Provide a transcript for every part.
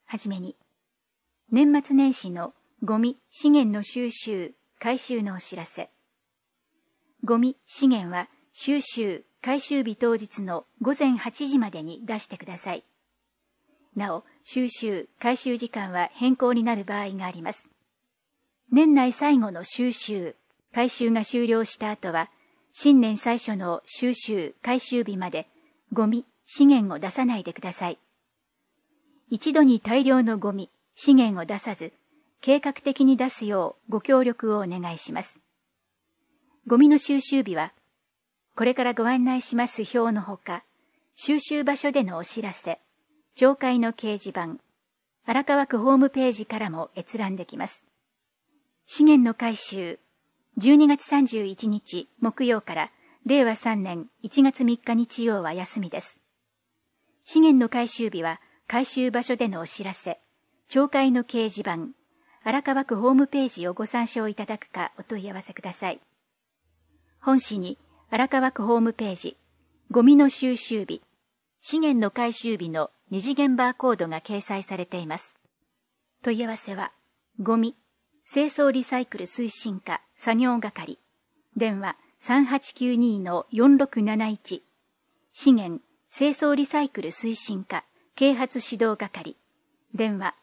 はじめに、年末年始のゴミ・資源の収集・回収のお知らせ。ゴミ・資源は収集・回収日当日の午前8時までに出してください。なお、収集・回収時間は変更になる場合があります。年内最後の収集・回収が終了した後は、新年最初の収集・回収日までゴミ・資源を出さないでください。一度に大量のゴミ・資源を出さず、計画的に出すようご協力をお願いします。ゴミの収集日は、これからご案内します表のほか、収集場所でのお知らせ、町会の掲示板、荒川区ホームページからも閲覧できます。資源の回収、12月31日木曜から令和3年1月3日日曜は休みです。資源の回収日は回収場所でのお知らせ、町会の掲示板、荒川区ホームページをご参照いただくかお問い合わせください。本誌に荒川区ホームページ、ゴミの収集日、資源の回収日の二次元バーコードが掲載されています。問い合わせは、ゴミ、清掃リサイクル推進課作業係、電話 3892-4671、資源、清掃リサイクル推進課啓発指導係、電話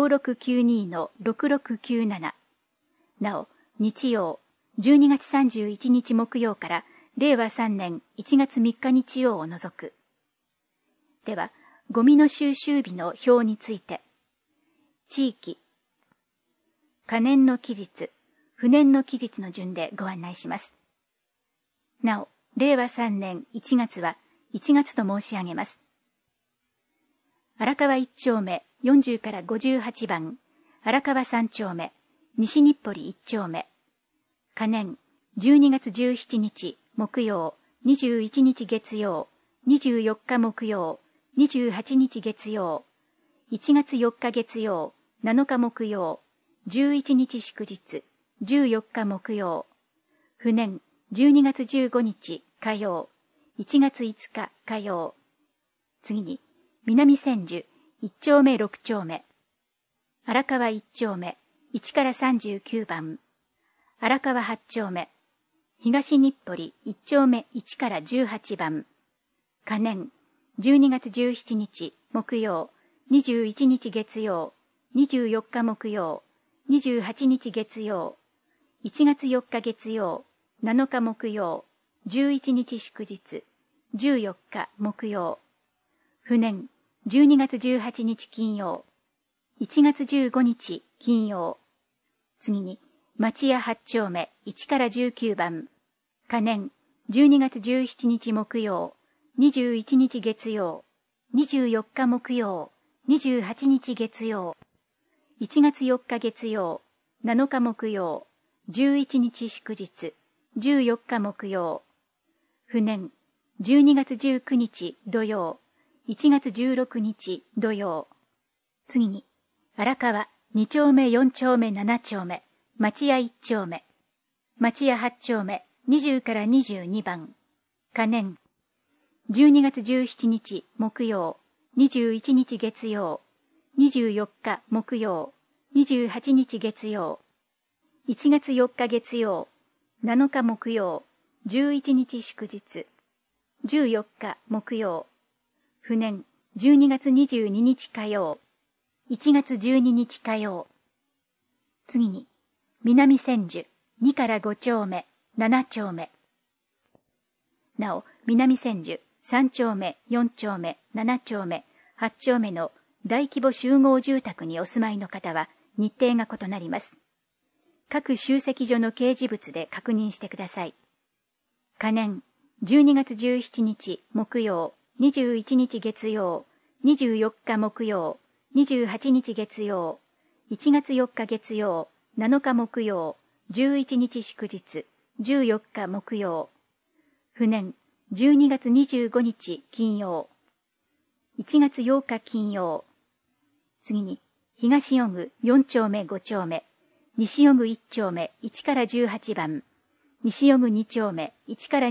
5692-6697。なお、日曜、12月31日木曜から令和3年1月3日日曜を除く。では、ゴミの収集日の表について、地域、可燃の期日、不燃の期日の順でご案内します。なお、令和3年1月は1月と申し上げます。荒川1丁目40から58番、荒川3丁目、西日暮里1丁目。可燃、12月17日木曜、21日月曜、24日木曜、28日月曜、1月4日月曜、7日木曜、11日祝日、14日木曜、不燃、12月15日火曜、1月5日火曜。次に、南千住1丁目6丁目、荒川1丁目1から39番、荒川8丁目、東日暮里1丁目1から18番、可燃、12月17日木曜、21日月曜、24日木曜、28日月曜、1月4日月曜、7日木曜、11日祝日、14日木曜。不燃、12月18日金曜、1月15日金曜。次に、町屋8丁目1から19番、可燃、12月17日木曜、21日月曜、24日木曜、28日月曜。1月4日月曜、7日木曜、11日祝日、14日木曜。不燃、12月19日土曜、1月16日土曜。次に、荒川2丁目4丁目7丁目、町屋1丁目、町屋8丁目20から22番、可燃、12月17日木曜、21日月曜、24日木曜、28日月曜、1月4日月曜、7日木曜、11日祝日、14日木曜。不燃、12月22日火曜、1月12日火曜。次に、南千住2から5丁目、7丁目。なお、南千住3丁目、4丁目、7丁目、8丁目の大規模集合住宅にお住まいの方は日程が異なります。各集積所の掲示物で確認してください。可燃、12月17日木曜、21日月曜、24日木曜、28日月曜、1月4日月曜、7日木曜、11日祝日、14日木曜。不燃、12月25日金曜、1月8日金曜。次に、東予具4丁目5丁目、西予具1丁目1から18番、西予具2丁目1から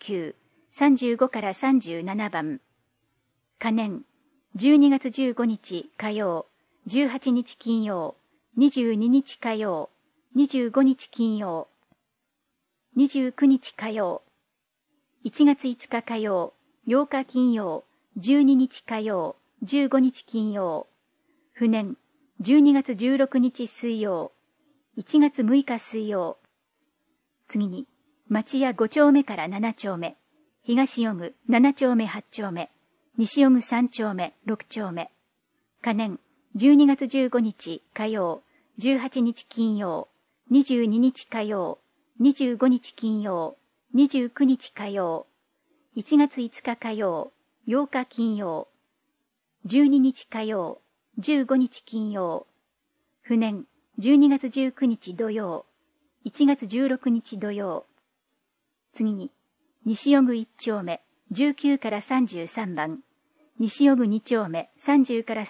29、35から37番。可燃、12月15日火曜、 18日金曜、22日火曜、25日金曜、29日火曜、1月5日火曜、8日金曜、12日火曜、15日金曜、不燃、12月16日水曜、1月6日水曜。次に、町屋5丁目から7丁目、東予具7丁目8丁目、西予具3丁目6丁目。可燃、12月15日火曜、18日金曜、22日火曜、25日金曜、29日火曜、1月5日火曜、8日金曜、12日火曜、15日金曜、不燃、12月19日土曜、1月16日土曜。次に、西予具1丁目、19から33番、西予具2丁目、30から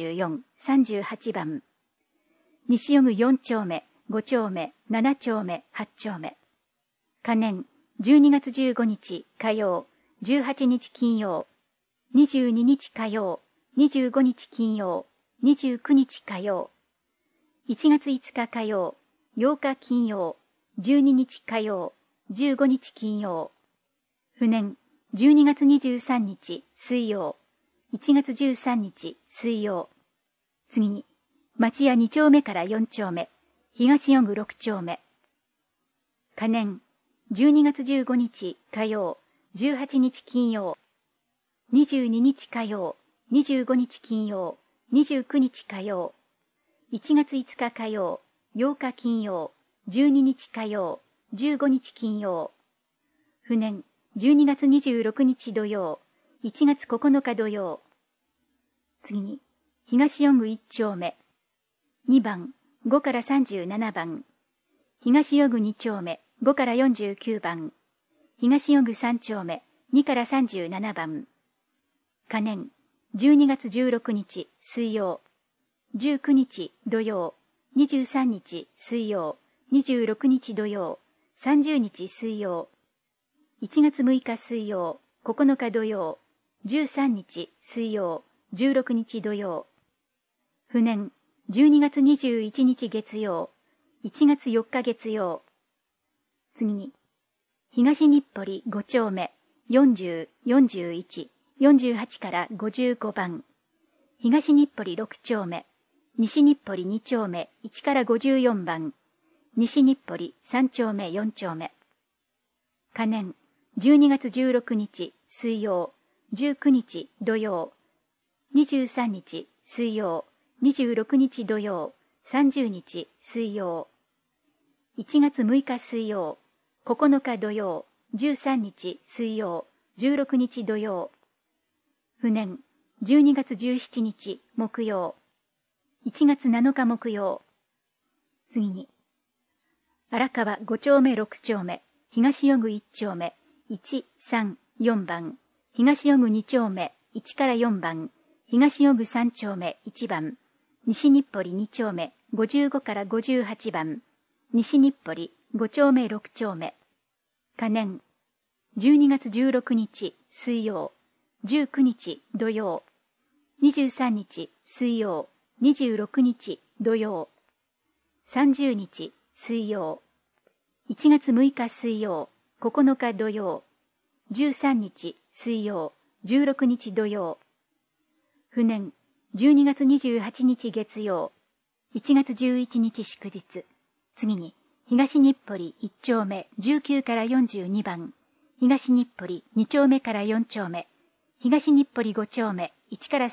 34、38番、西予具4丁目、5丁目、7丁目、8丁目。可燃、12月15日火曜、18日金曜、22日火曜、25日金曜、29日火曜、1月5日火曜、8日金曜、12日火曜、15日金曜。不燃、12月23日水曜、1月13日水曜。次に、町屋2丁目から4丁目、東予具6丁目。可燃、12月15日火曜、18日金曜、22日火曜、25日金曜、29日火曜、1月5日火曜、8日金曜、12日火曜、15日金曜。不燃、12月26日土曜、1月9日土曜。次に、東予具1丁目、2番、5から37番、東予具2丁目、5から49番、東予具3丁目、2から37番。可燃、12月16日水曜、19日土曜、23日水曜、26日土曜、30日水曜、1月6日水曜、9日土曜、13日水曜、16日土曜。不燃、12月21日月曜、1月4日月曜。次に、東日暮里5丁目、40、41、48から55番、東日暮里6丁目、西日暮里2丁目1から54番、西日暮里3丁目4丁目。可燃、12月16日水曜、19日土曜、23日水曜、26日土曜、30日水曜。1月6日水曜、9日土曜、13日水曜、16日土曜。不燃、12月17日木曜、1月7日木曜。次に、荒川5丁目6丁目、東予具1丁目、1、3、4番、東予具2丁目、1から4番、東予具3丁目1番、西日暮里2丁目、55から58番、西日暮里5丁目6丁目。可燃、12月16日水曜、19日土曜、23日水曜、26日土曜、30日水曜、1月6日水曜、9日土曜、13日水曜、16日土曜。不燃、12月28日月曜、1月11日祝日。次に、東日暮里1丁目19から42番、東日暮里2丁目から4丁目、東日暮里5丁目1から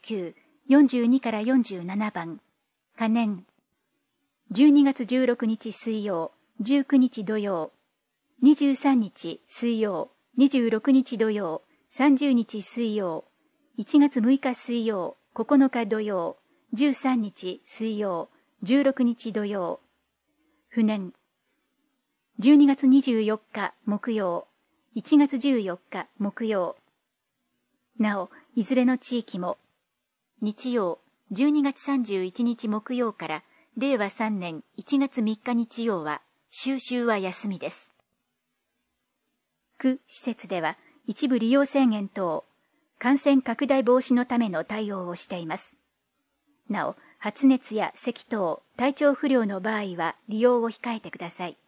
39、42から47番。可燃、12月16日水曜、19日土曜、23日水曜、26日土曜、30日水曜、1月6日水曜、9日土曜、13日水曜、16日土曜。不燃、12月24日木曜、1月14日木曜。なお、いずれの地域も、日曜、12月31日木曜から令和3年1月3日日曜は、収集は休みです。区施設では、一部利用制限等、感染拡大防止のための対応をしています。 なお、発熱や咳等、体調不良の場合は利用を控えてください。